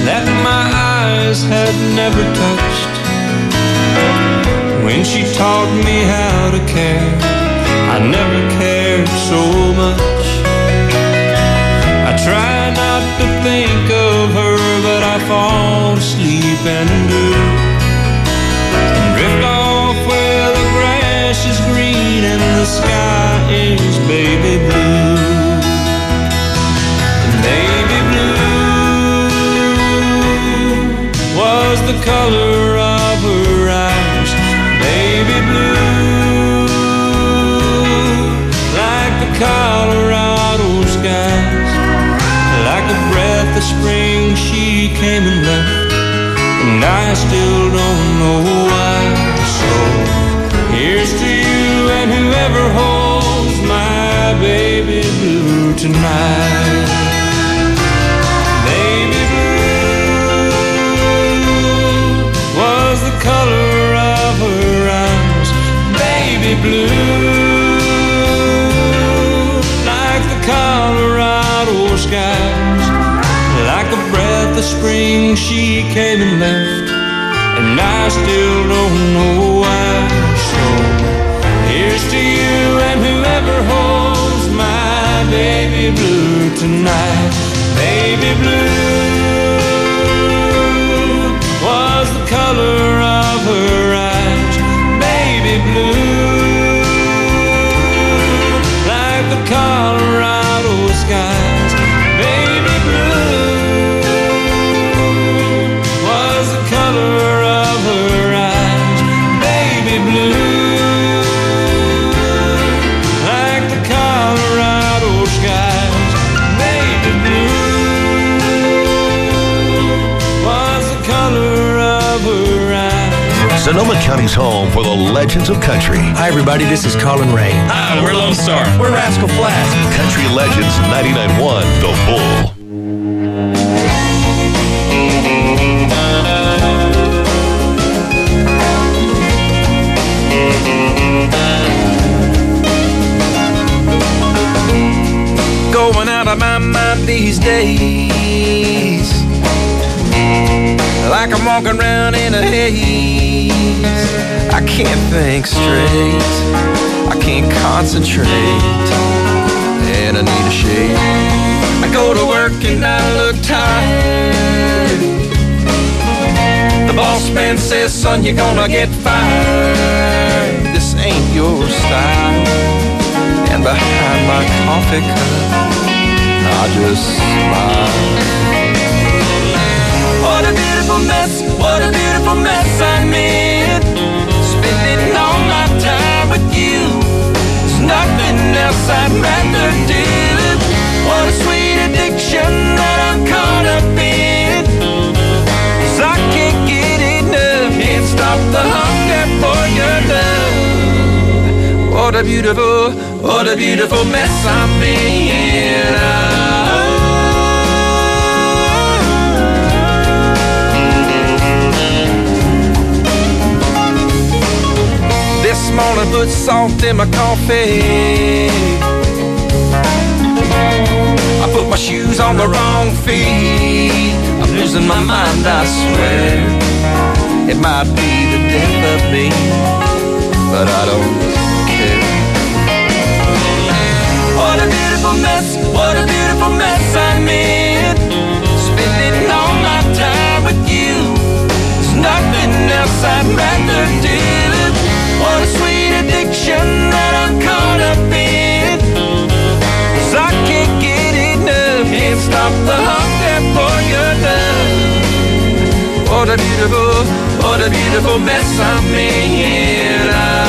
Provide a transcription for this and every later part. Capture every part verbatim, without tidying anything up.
that my eyes had never touched. When she taught me how to care, I never cared so much. I try not to think of her, but I fall asleep and do, and drift off where the grass is green and the sky is baby blue. And baby blue was the color of her eyes. Baby blue, like the Colorado skies, like a breath of spring she came and left, and I still don't know why. So here's to you and whoever holds my baby blue tonight. Baby blue was the color of her eyes. Baby blue, like the Colorado skies, like a breath of spring she came and left, and I still don't know why. So here's to you and whoever holds my baby blue tonight. Baby blue was the color of her eyes. Baby blue, like the Colorado skies. Baby blue was the color of her eyes. Baby blue, like the Colorado skies. Baby blue was the color of her eyes. Sonoma County's home for the legends of country. Hi, everybody. This is Colin Ray. Hi, we're Lone Star. We're Rascal Flatts. Country Legends ninety-nine point one, The Bull. Going out of my mind these days, like I'm walking around in a haze. I can't think straight, I can't concentrate, and I need a shake. I go to work and I look tired. The boss man says, son, you're gonna get fired. This ain't your style. And behind my coffee cup, I just smile. What a beautiful mess, what a beautiful mess I'm in. Spending all my time with you, there's nothing else I'd rather do. What a sweet addiction that I'm caught up in, 'cause I can't get enough, can't stop the hunger for your love. What a beautiful, what a beautiful mess I'm in. This morning put salt in my coffee. I put my shoes on the wrong feet. I'm losing my mind, I swear. It might be the death of me, but I don't care. What a beautiful mess, what a beautiful mess I'm in. Spending all my time with you, there's nothing else I'd rather do. What a sweet addiction that I'm caught up in, 'cause I can't get enough, can't stop the hunger for your love. What a beautiful, what a beautiful mess I'm in.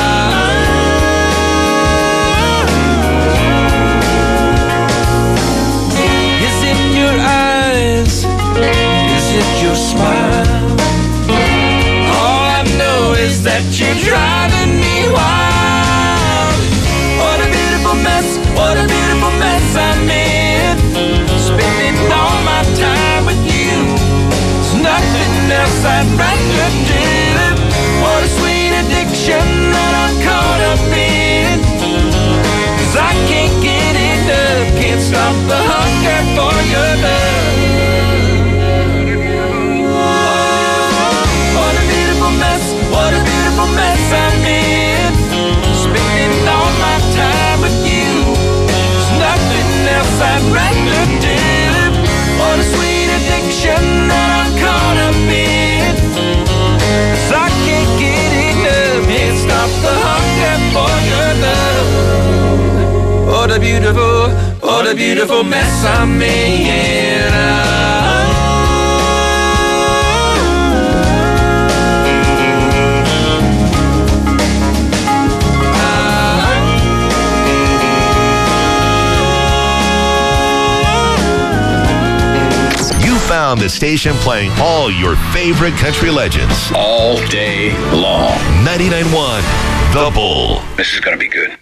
Is it your eyes? Is it your smile? All I know is that you're driving me wild. What a beautiful mess, what a beautiful mess I'm in. Spending all my time with you, there's nothing else I'd rather do. What a sweet addiction that I'm caught up in, 'cause I can't get enough, can't stop the hunger for your love. a beautiful mess I'm making. You found the station playing all your favorite country legends all day long. ninety-nine point one The Bull. This is going to be good.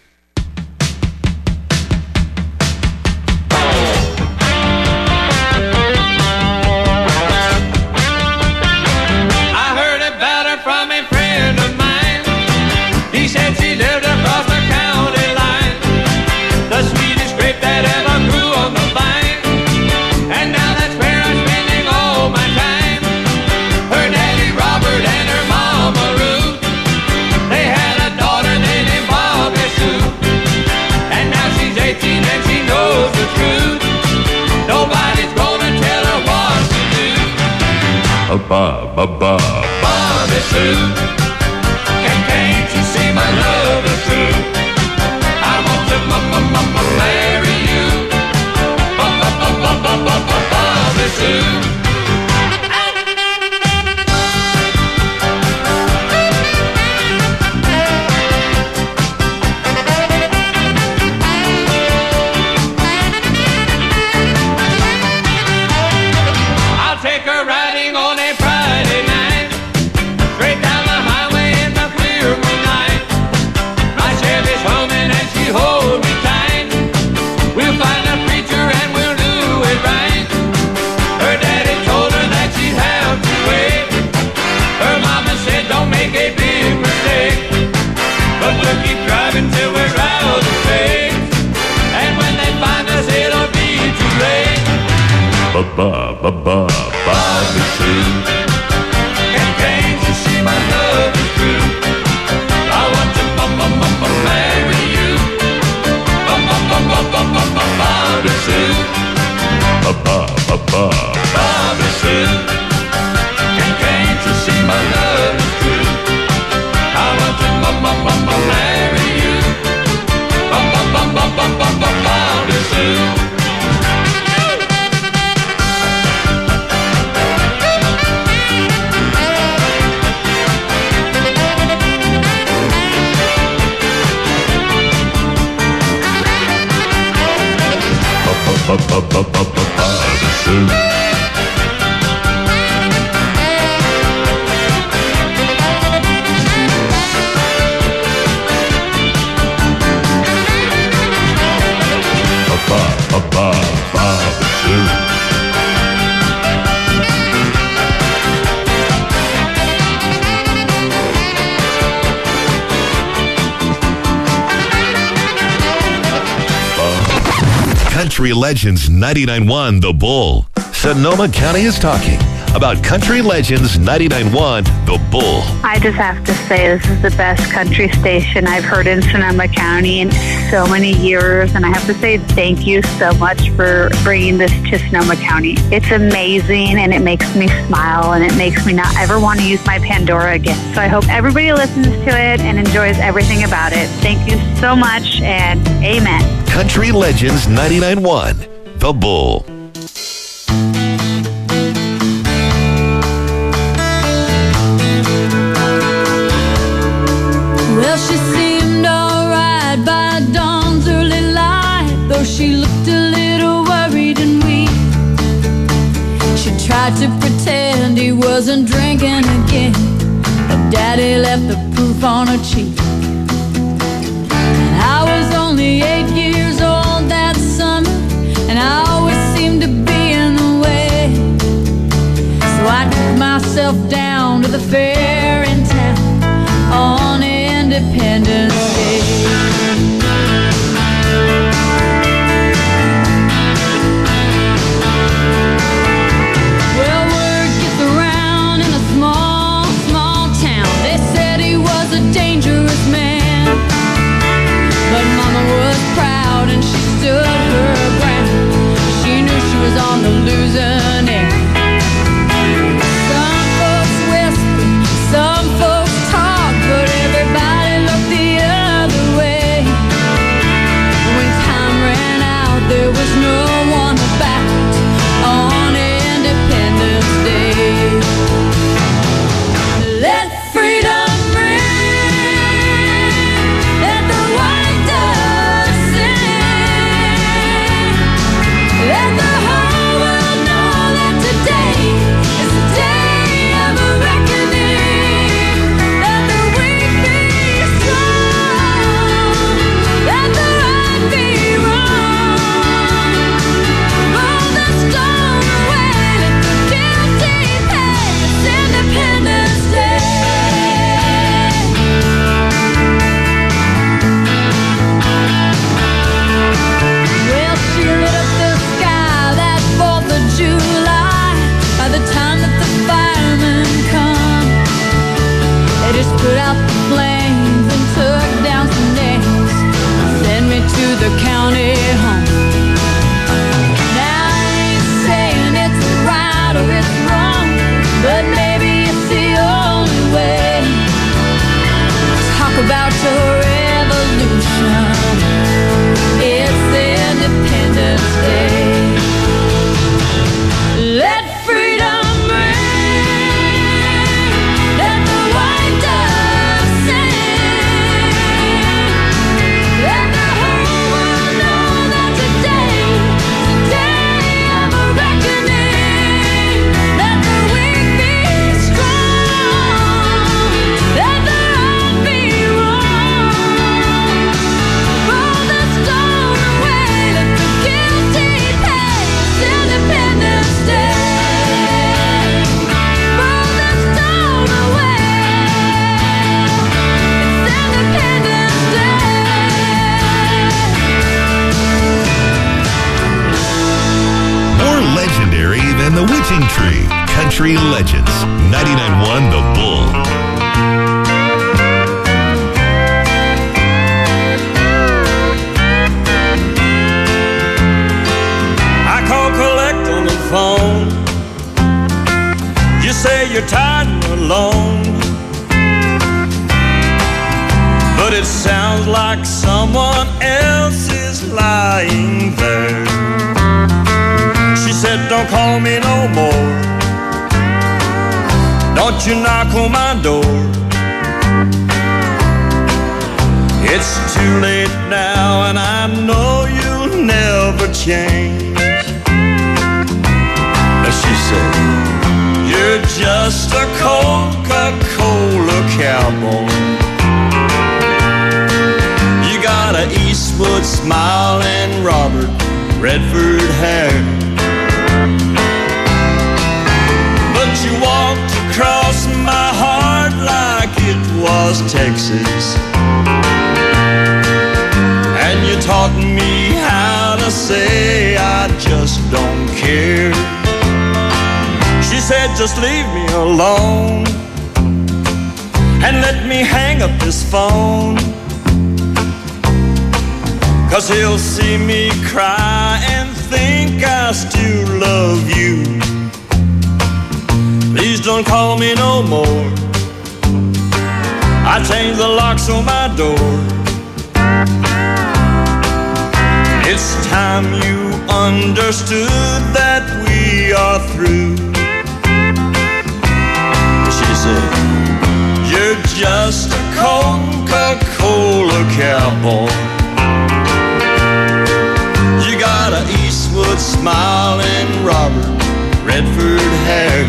I heard about her from a friend of mine. He said she lived across the county line, the sweetest grape that ever grew on the vine. And now that's where I'm spending all my time. Her daddy Robert and her mama Ruth, they had a daughter they named Bobby Sue. And now she's eighteen and she knows the truth. Nobody's gonna tell her what to do. Ba ba ba. Bobby Sue, and can't you see my love is true? I want to marry you. Bobby Sue. I'll take her riding on a Friday night, straight down the highway in the clear moonlight. My Chevy's humming and she holds me tight. We'll find a preacher and we'll do it right. Her daddy told her that she'd have to wait. Her mama said don't make a big mistake, but we'll keep driving till we're out of space. And when they find us it'll be too late. Ba ba ba ba. Bobby Sue, and can't you see my love is true? I want to marry you. Bobby Sue, Ba ba ba ba. Bobby Sue, and can't you see my love is true? I want to marry you. Bobby Sue. Ba ba ba ba ba ba. Sue. Ba ba ba ba ba. Sue. Country Legends ninety-nine point one The Bull. Sonoma County is talking about Country Legends ninety-nine point one The Bull. I just have to say this is the best country station I've heard in Sonoma County in so many years, and I have to say thank you so much for bringing this to Sonoma County. It's amazing, and it makes me smile, and it makes me not ever want to use my Pandora again. So I hope everybody listens to it and enjoys everything about it. Thank you so much, and amen. Country Legends ninety-nine point one The Bull. Well, she seemed alright by dawn's early light, though she looked a little worried and weak. She tried to pretend he wasn't drinking again, but Daddy left the proof on her cheek. And I was only eight years old that summer, and I always seemed to be in the way. So I took myself down to the fair in town on Independence Day. Well, word gets around in a small, small town. They said he was a dangerous man, but Mama was proud and she stood her ground. She knew she was on the losing end. Some folks whispered, Racing Tree, Country Legends, ninety-nine point one The Bull. I call collect on the phone. You say you're tired and alone, but it sounds like someone else is lying there. She said, don't call me no more. Don't you knock on my door. It's too late now and I know you'll never change. She said, you're just a Coca-Cola cowboy. You got a Eastwood smile and Robert Redford hair, but you walked across my heart like it was Texas, and you taught me how to say I just don't care. She said, just leave me alone and let me hang up this phone, 'cause he'll see me cry and think I still love you. Please don't call me no more. I changed the locks on my door. It's time you understood that we are through. She said, you're just a Coca-Cola cowboy. You got an Eastwood smile and Robert Redford hair,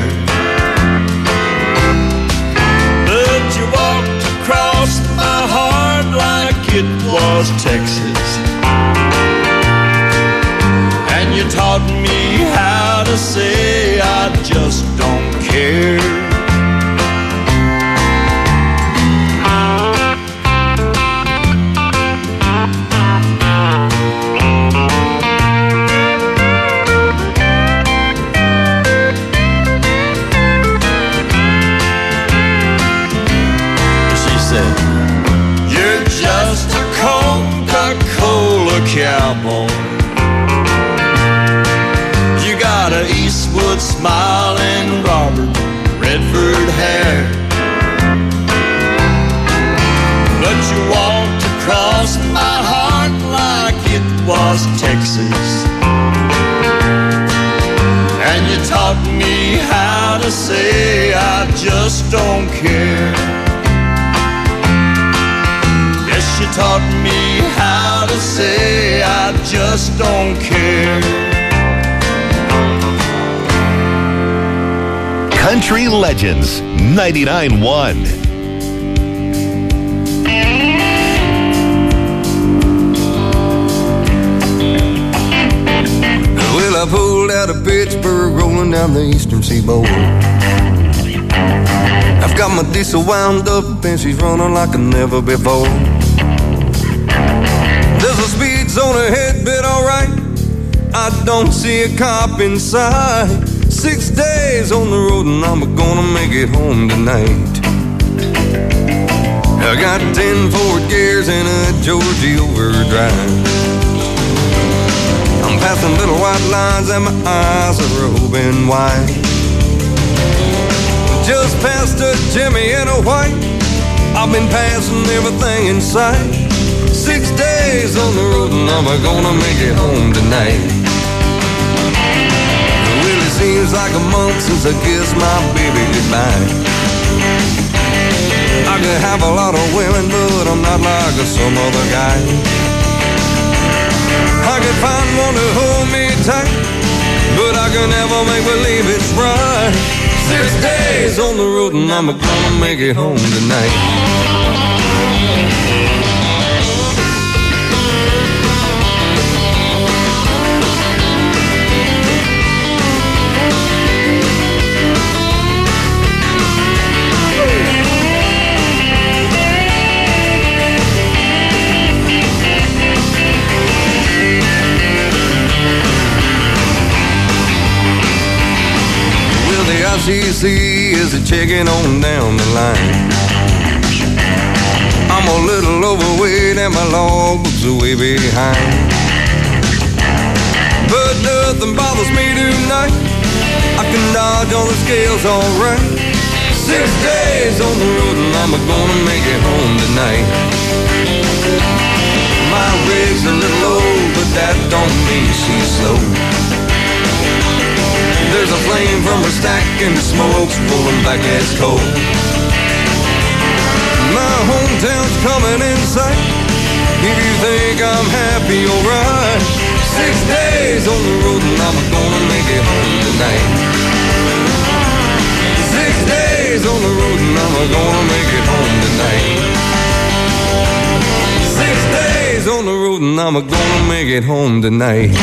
but you walked across my heart like it was Texas, and you taught me how to say I just don't care. Cowboy, you got an Eastwood smile and Robert Redford hair, but you walked across my heart like it was Texas, and you taught me how to say I just don't care. You taught me how to say I just don't care. Country Legends, ninety-nine point one. Well, I pulled out of Pittsburgh, rolling down the eastern seaboard. I've got my diesel wound up and she's running like never before. There's a speed zone ahead, but alright, I don't see a cop inside. Six days on the road and I'm gonna make it home tonight. I got ten Ford gears and a Georgia overdrive. I'm passing little white lines and my eyes are open wide. Just past a Jimmy and a white, I've been passing everything in sight. Six days on the road and I'm gonna make it home tonight. Well, it seems like a month since I kissed my baby goodbye. I could have a lot of women, but I'm not like some other guy. I could find one to hold me tight, but I can never make believe it's right. Six days on the road and I'm gonna make it home tonight. I C C is a checking on down the line. I'm a little overweight and my logbook's way behind. But nothing bothers me tonight. I can dodge on the scales alright. Six days on the road and I'm gonna make it home tonight. My rig's a little low, but that don't mean she's slow. There's a flame from her stack and the smoke's pulling back as coal. My hometown's coming in sight. If you think I'm happy, alright. Six days on the road and I'm gonna make it home tonight. Six days on the road and I'm gonna make it home tonight. Six days on the road and I'm gonna make it home tonight.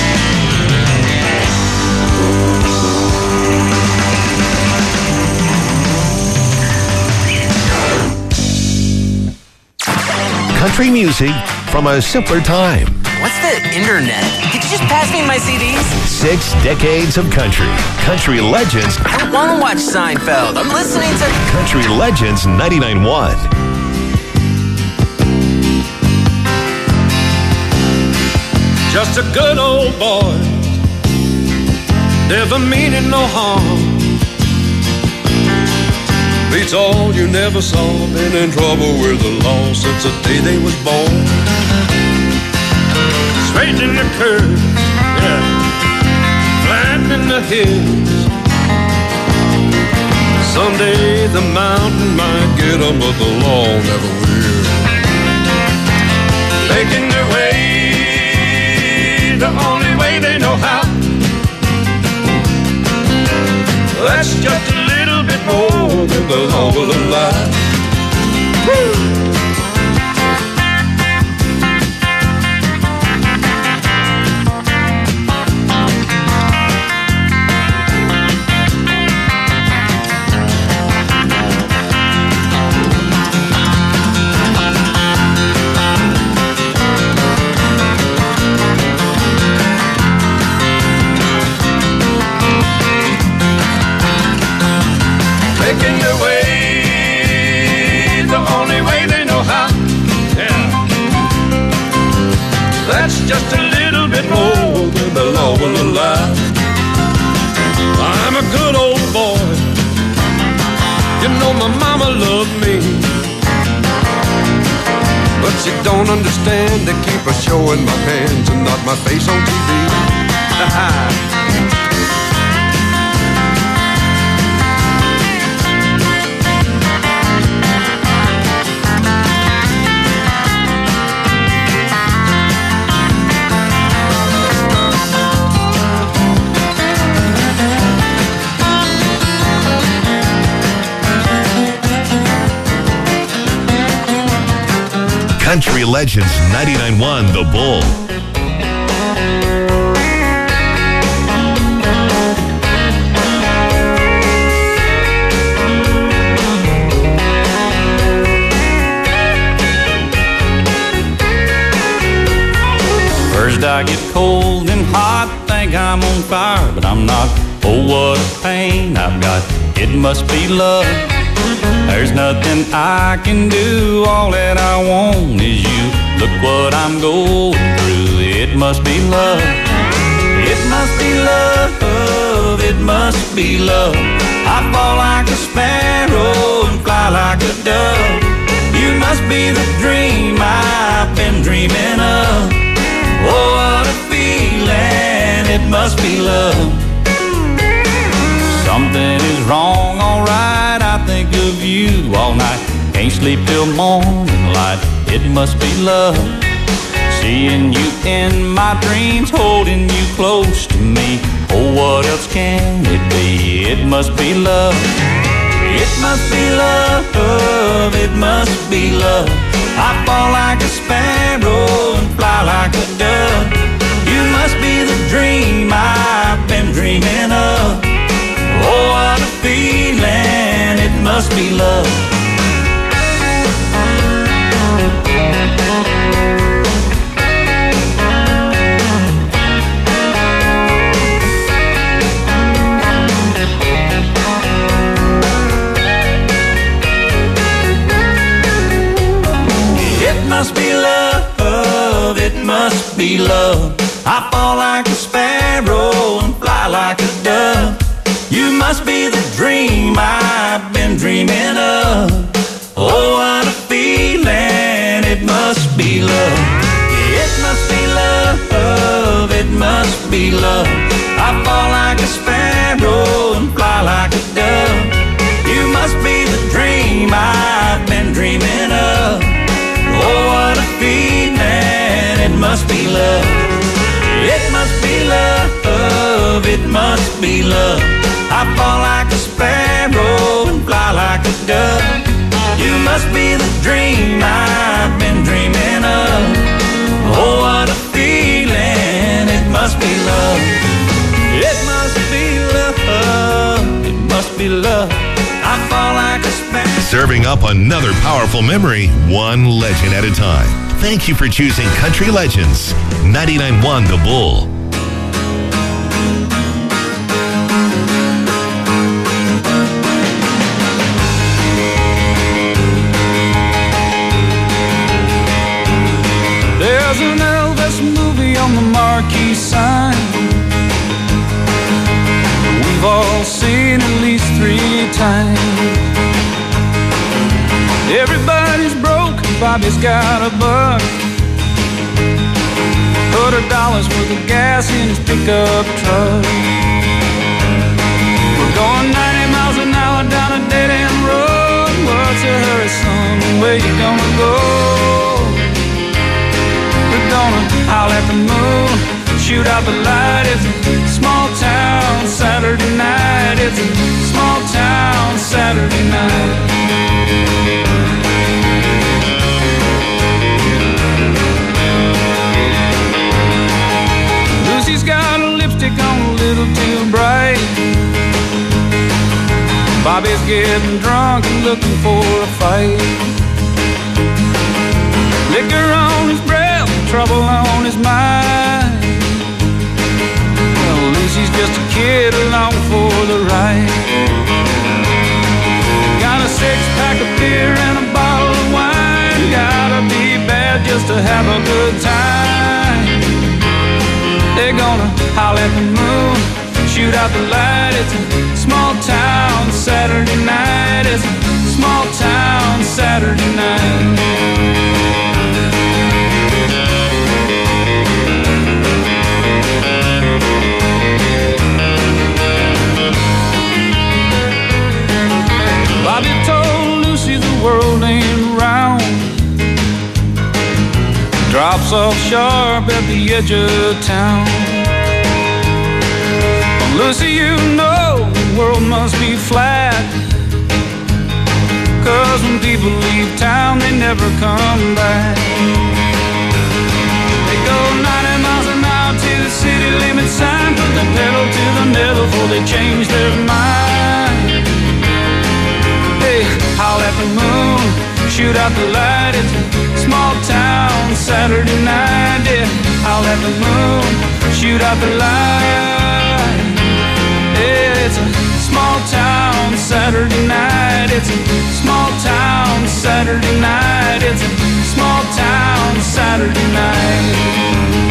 Country music from a simpler time. What's the internet? Could you just pass me my C Ds? Six decades of country. Country Legends. I don't want to watch Seinfeld. I'm listening to Country Legends ninety-nine point one. Just a good old boy, never meaning no harm. Beats all you never saw, been in trouble with the law since the day they was born. Straight in the curve, yeah, flat in the hills. Someday the mountain might get 'em, but the law never will. Making their way the only way they know how. That's just a little bit more than the law will allow. Woo! Making their way the only way they know how. Yeah, that's just a little bit more than the law will allow. I'm a good old boy. You know my mama loved me, but she don't understand. They keep her showing my hands and not my face on T V. Country Legends ninety-nine point one, The Bull. First I get cold and hot, think I'm on fire, but I'm not. Oh, what a pain I've got. It must be love. There's nothing I can do. All that I want is you. Look what I'm going through. It must be love. It must be love. It must be love. I fall like a sparrow and fly like a dove. You must be the dream I've been dreaming of. Oh, what a feeling. It must be love. Something is wrong, alright. I think of you all night. Can't sleep till morning light. It must be love. Seeing you in my dreams, holding you close to me. Oh, what else can it be? It must be love. It must be love. It must be love. I fall like a sparrow and fly like a dove. You must be the dream I've been dreaming of. Oh, what a feeling. It must be love. must be the dream I've been dreaming of. Oh, what a feeling, it must be love. It must be love, it must be love. I fall like a sparrow and fly like a dove. You must be the dream I've been dreaming of. Oh, what a feeling, it must be love. It must be love, it must be love. I fall like a sparrow and fly like a dove. You must be the dream I've been dreaming of. Oh, what a feeling, it must be love. It must be love, it must be love. I fall like a sparrow. Serving up another powerful memory, one legend at a time. Thank you for choosing Country Legends, ninety-nine point one The Bull. There's an Elvis movie on the marquee sign. We've all seen at least three times. Everybody's broke, Bobby's got a buck. Put a dollar's worth of gas in his pickup truck. We're going ninety miles an hour down a dead-end road. What's your hurry, son? Where you gonna go? We're gonna howl at the moon, shoot out the light. It's a small town Saturday night. It's a small town Saturday night. Lucy's got a lipstick on a little too bright. Bobby's getting drunk and looking for a fight. Liquor on his breath, trouble on his mind. Well, Lucy's just a kid along for the ride. Got a six-pack of beer and a bottle of wine. Gotta be bad just to have a good time. They're gonna howl at the moon, shoot out the light. It's a small town Saturday night. It's a small town Saturday night. Bobby told Lucy the world ain't round. Drops off sharp at the edge of town. Well, Lucy, you know the world must be flat. Cause when people leave town, they never come back. They go ninety miles an hour to the city limit sign. Put the pedal to the metal before they change their mind. They howl at the moon, shoot out the light. It's a small town Saturday night. Yeah, howl at the moon, shoot out the light. Yeah, it's a small town Saturday night. It's a small town Saturday night. It's a small town Saturday night.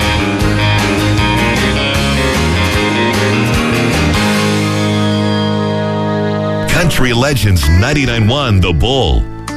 Country Legends ninety-nine point one The Bull.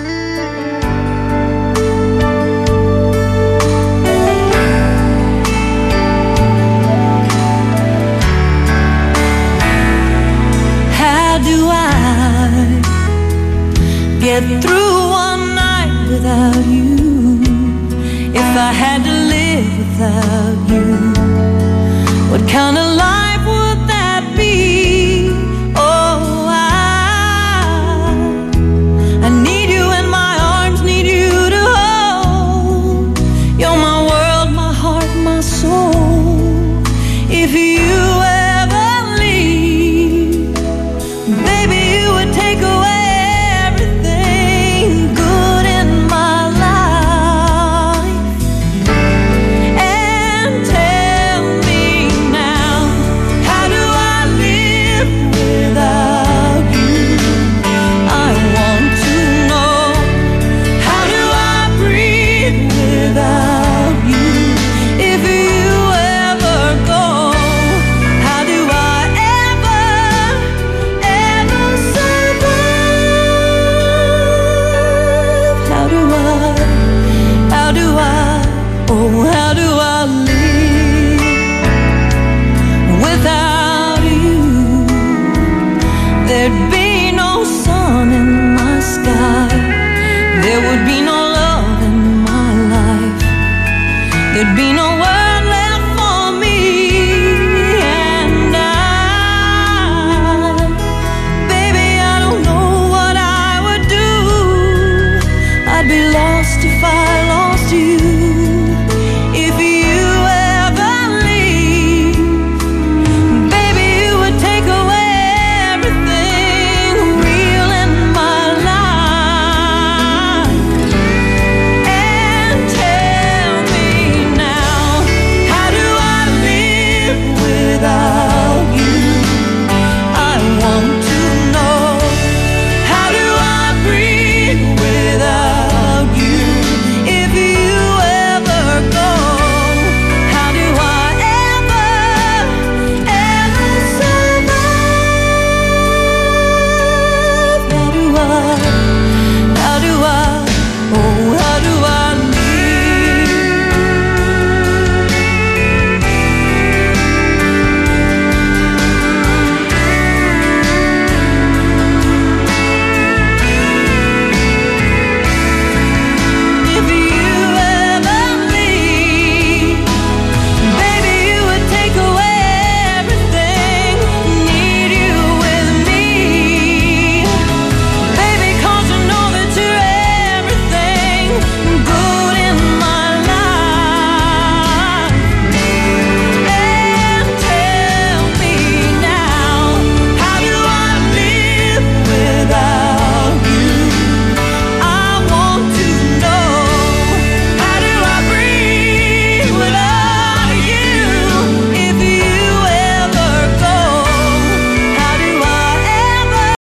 How do I get through one night without you? If I had to live without you, what kind of life would that be? Oh, I, I need you in my arms, need you to hold. You're my world, my heart, my soul. If you ever leave, baby, you would take away everything good in my life. And tell me now, sun in my sky, there would be no love in my life. There'd be no